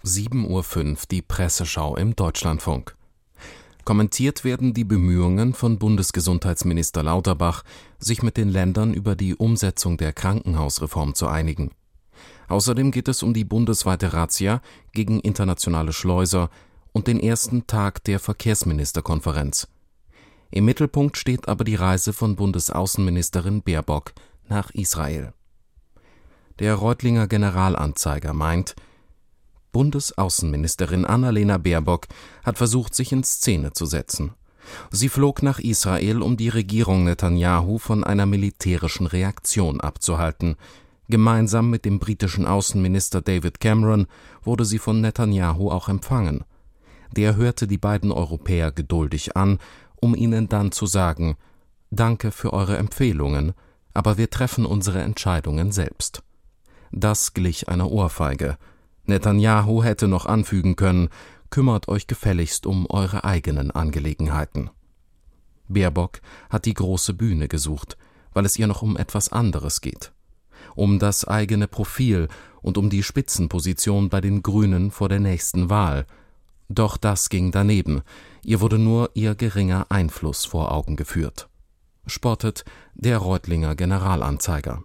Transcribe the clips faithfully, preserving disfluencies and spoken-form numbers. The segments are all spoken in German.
sieben Uhr fünf die Presseschau im Deutschlandfunk. Kommentiert werden die Bemühungen von Bundesgesundheitsminister Lauterbach, sich mit den Ländern über die Umsetzung der Krankenhausreform zu einigen. Außerdem geht es um die bundesweite Razzia gegen internationale Schleuser und den ersten Tag der Verkehrsministerkonferenz. Im Mittelpunkt steht aber die Reise von Bundesaußenministerin Baerbock nach Israel. Der Reutlinger Generalanzeiger meint, Bundesaußenministerin Annalena Baerbock hat versucht, sich in Szene zu setzen. Sie flog nach Israel, um die Regierung Netanyahu von einer militärischen Reaktion abzuhalten. Gemeinsam mit dem britischen Außenminister David Cameron wurde sie von Netanyahu auch empfangen. Der hörte die beiden Europäer geduldig an, um ihnen dann zu sagen: Danke für eure Empfehlungen, aber wir treffen unsere Entscheidungen selbst. Das glich einer Ohrfeige. Netanyahu hätte noch anfügen können: Kümmert euch gefälligst um eure eigenen Angelegenheiten. Baerbock hat die große Bühne gesucht, weil es ihr noch um etwas anderes geht. Um das eigene Profil und um die Spitzenposition bei den Grünen vor der nächsten Wahl. Doch das ging daneben. Ihr wurde nur ihr geringer Einfluss vor Augen geführt. Spottet der Reutlinger Generalanzeiger.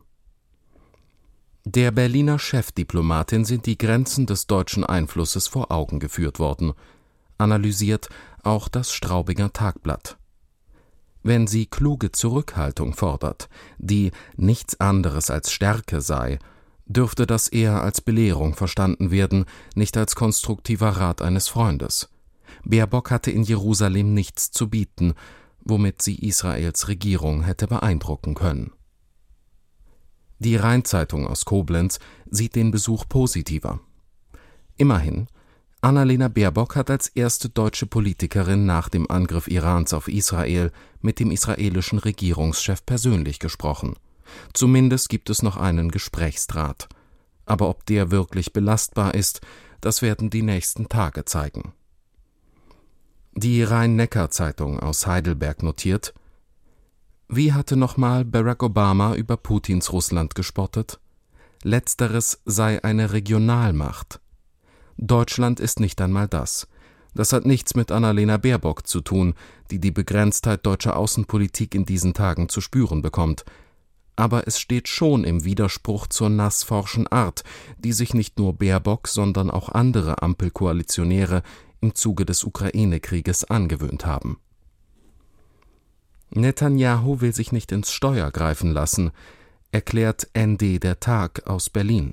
Der Berliner Chefdiplomatin sind die Grenzen des deutschen Einflusses vor Augen geführt worden, analysiert auch das Straubinger Tagblatt. Wenn sie kluge Zurückhaltung fordert, die nichts anderes als Stärke sei, dürfte das eher als Belehrung verstanden werden, nicht als konstruktiver Rat eines Freundes. Baerbock hatte in Jerusalem nichts zu bieten, womit sie Israels Regierung hätte beeindrucken können. Die Rhein-Zeitung aus Koblenz sieht den Besuch positiver. Immerhin, Annalena Baerbock hat als erste deutsche Politikerin nach dem Angriff Irans auf Israel mit dem israelischen Regierungschef persönlich gesprochen. Zumindest gibt es noch einen Gesprächsdraht. Aber ob der wirklich belastbar ist, das werden die nächsten Tage zeigen. Die Rhein-Neckar-Zeitung aus Heidelberg notiert: Wie hatte nochmal Barack Obama über Putins Russland gespottet? Letzteres sei eine Regionalmacht. Deutschland ist nicht einmal das. Das hat nichts mit Annalena Baerbock zu tun, die die Begrenztheit deutscher Außenpolitik in diesen Tagen zu spüren bekommt. Aber es steht schon im Widerspruch zur nassforschen Art, die sich nicht nur Baerbock, sondern auch andere Ampelkoalitionäre im Zuge des Ukraine-Krieges angewöhnt haben. Netanyahu will sich nicht ins Steuer greifen lassen, erklärt N D der Tag aus Berlin.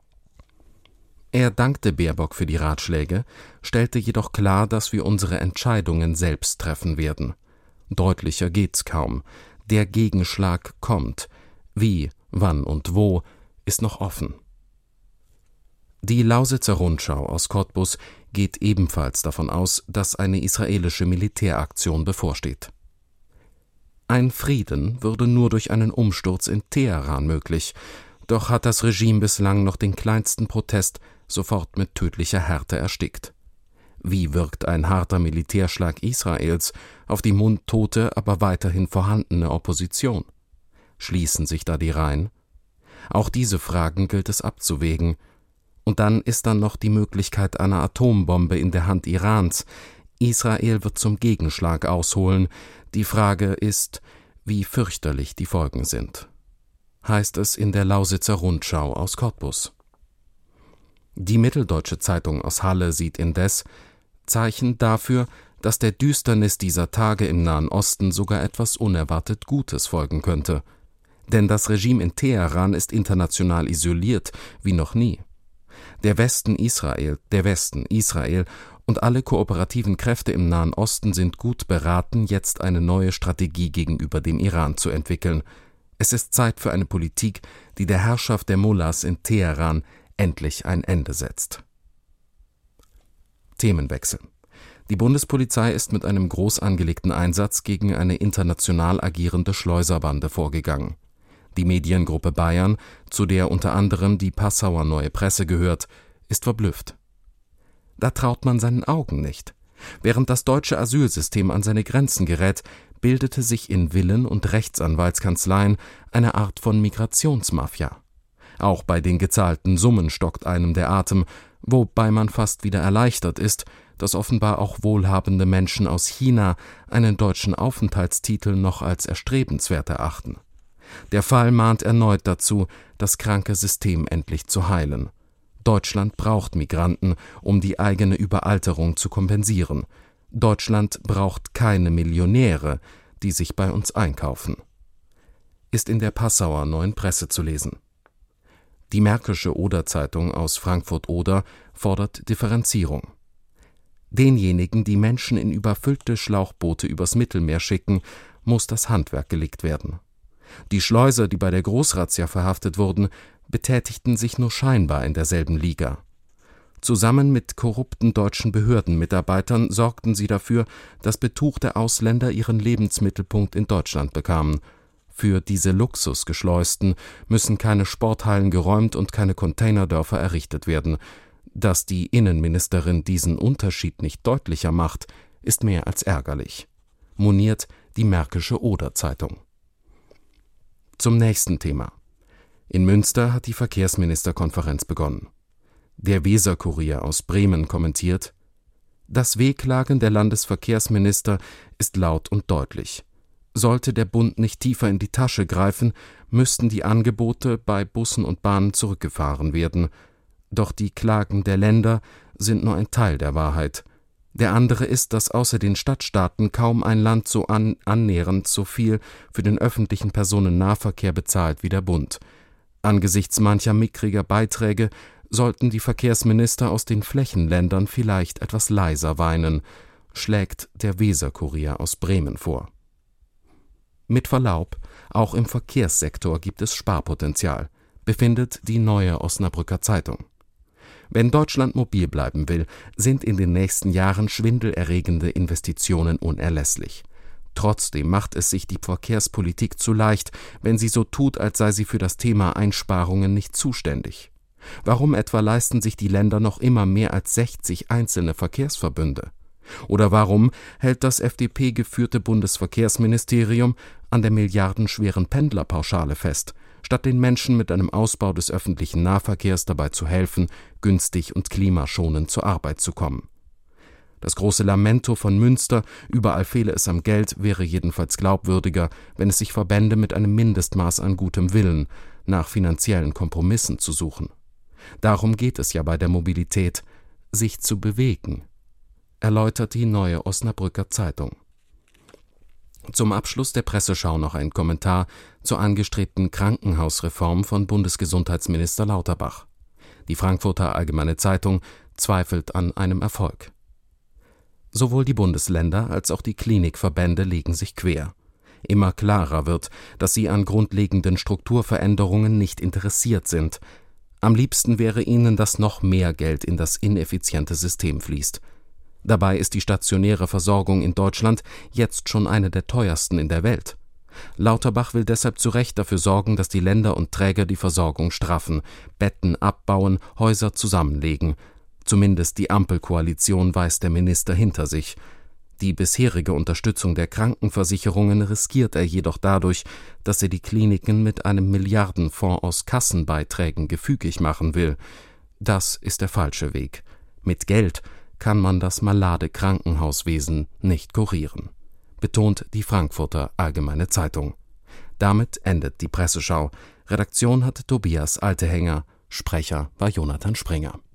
Er dankte Baerbock für die Ratschläge, stellte jedoch klar, dass wir unsere Entscheidungen selbst treffen werden. Deutlicher geht's kaum. Der Gegenschlag kommt. Wie, wann und wo, ist noch offen. Die Lausitzer Rundschau aus Cottbus geht ebenfalls davon aus, dass eine israelische Militäraktion bevorsteht. Ein Frieden würde nur durch einen Umsturz in Teheran möglich, doch hat das Regime bislang noch den kleinsten Protest sofort mit tödlicher Härte erstickt. Wie wirkt ein harter Militärschlag Israels auf die mundtote, aber weiterhin vorhandene Opposition? Schließen sich da die Reihen? Auch diese Fragen gilt es abzuwägen. Und dann ist dann noch die Möglichkeit einer Atombombe in der Hand Irans. Israel wird zum Gegenschlag ausholen. Die Frage ist, wie fürchterlich die Folgen sind. Heißt es in der Lausitzer Rundschau aus Cottbus. Die Mitteldeutsche Zeitung aus Halle sieht indes Zeichen dafür, dass der Düsternis dieser Tage im Nahen Osten sogar etwas unerwartet Gutes folgen könnte. Denn das Regime in Teheran ist international isoliert wie noch nie. Der Westen Israel, der Westen Israel und alle kooperativen Kräfte im Nahen Osten sind gut beraten, jetzt eine neue Strategie gegenüber dem Iran zu entwickeln. Es ist Zeit für eine Politik, die der Herrschaft der Mullahs in Teheran endlich ein Ende setzt. Themenwechsel. Die Bundespolizei ist mit einem groß angelegten Einsatz gegen eine international agierende Schleuserbande vorgegangen. Die Mediengruppe Bayern, zu der unter anderem die Passauer Neue Presse gehört, ist verblüfft. Da traut man seinen Augen nicht. Während das deutsche Asylsystem an seine Grenzen gerät, bildete sich in Villen- und Rechtsanwaltskanzleien eine Art von Migrationsmafia. Auch bei den gezahlten Summen stockt einem der Atem, wobei man fast wieder erleichtert ist, dass offenbar auch wohlhabende Menschen aus China einen deutschen Aufenthaltstitel noch als erstrebenswert erachten. Der Fall mahnt erneut dazu, das kranke System endlich zu heilen. Deutschland braucht Migranten, um die eigene Überalterung zu kompensieren. Deutschland braucht keine Millionäre, die sich bei uns einkaufen. Ist in der Passauer Neuen Presse zu lesen. Die Märkische Oder-Zeitung aus Frankfurt-Oder fordert Differenzierung. Denjenigen, die Menschen in überfüllte Schlauchboote übers Mittelmeer schicken, muss das Handwerk gelegt werden. Die Schleuser, die bei der Großrazzia verhaftet wurden, betätigten sich nur scheinbar in derselben Liga. Zusammen mit korrupten deutschen Behördenmitarbeitern sorgten sie dafür, dass betuchte Ausländer ihren Lebensmittelpunkt in Deutschland bekamen. Für diese Luxusgeschleusten müssen keine Sporthallen geräumt und keine Containerdörfer errichtet werden. Dass die Innenministerin diesen Unterschied nicht deutlicher macht, ist mehr als ärgerlich. Moniert die Märkische Oder-Zeitung. Zum nächsten Thema. In Münster hat die Verkehrsministerkonferenz begonnen. Der Weser-Kurier aus Bremen kommentiert: Das Wehklagen der Landesverkehrsminister ist laut und deutlich. Sollte der Bund nicht tiefer in die Tasche greifen, müssten die Angebote bei Bussen und Bahnen zurückgefahren werden. Doch die Klagen der Länder sind nur ein Teil der Wahrheit. Der andere ist, dass außer den Stadtstaaten kaum ein Land so an, annähernd so viel für den öffentlichen Personennahverkehr bezahlt wie der Bund. Angesichts mancher mickriger Beiträge sollten die Verkehrsminister aus den Flächenländern vielleicht etwas leiser weinen, schlägt der Weser-Kurier aus Bremen vor. Mit Verlaub, auch im Verkehrssektor gibt es Sparpotenzial, befindet die Neue Osnabrücker Zeitung. Wenn Deutschland mobil bleiben will, sind in den nächsten Jahren schwindelerregende Investitionen unerlässlich. Trotzdem macht es sich die Verkehrspolitik zu leicht, wenn sie so tut, als sei sie für das Thema Einsparungen nicht zuständig. Warum etwa leisten sich die Länder noch immer mehr als sechzig einzelne Verkehrsverbünde? Oder warum hält das F D P-geführte Bundesverkehrsministerium an der milliardenschweren Pendlerpauschale fest, statt den Menschen mit einem Ausbau des öffentlichen Nahverkehrs dabei zu helfen, günstig und klimaschonend zur Arbeit zu kommen? Das große Lamento von Münster, überall fehle es am Geld, wäre jedenfalls glaubwürdiger, wenn es sich verbände, mit einem Mindestmaß an gutem Willen nach finanziellen Kompromissen zu suchen. Darum geht es ja bei der Mobilität, sich zu bewegen, erläutert die Neue Osnabrücker Zeitung. Zum Abschluss der Presseschau noch ein Kommentar zur angestrebten Krankenhausreform von Bundesgesundheitsminister Lauterbach. Die Frankfurter Allgemeine Zeitung zweifelt an einem Erfolg. Sowohl die Bundesländer als auch die Klinikverbände legen sich quer. Immer klarer wird, dass sie an grundlegenden Strukturveränderungen nicht interessiert sind. Am liebsten wäre ihnen, dass noch mehr Geld in das ineffiziente System fließt. Dabei ist die stationäre Versorgung in Deutschland jetzt schon eine der teuersten in der Welt. Lauterbach will deshalb zu Recht dafür sorgen, dass die Länder und Träger die Versorgung straffen, Betten abbauen, Häuser zusammenlegen. Zumindest die Ampelkoalition weist der Minister hinter sich. Die bisherige Unterstützung der Krankenversicherungen riskiert er jedoch dadurch, dass er die Kliniken mit einem Milliardenfonds aus Kassenbeiträgen gefügig machen will. Das ist der falsche Weg. Mit Geld kann man das malade Krankenhauswesen nicht kurieren, betont die Frankfurter Allgemeine Zeitung. Damit endet die Presseschau. Redaktion hatte Tobias Altehänger, Sprecher war Jonathan Springer.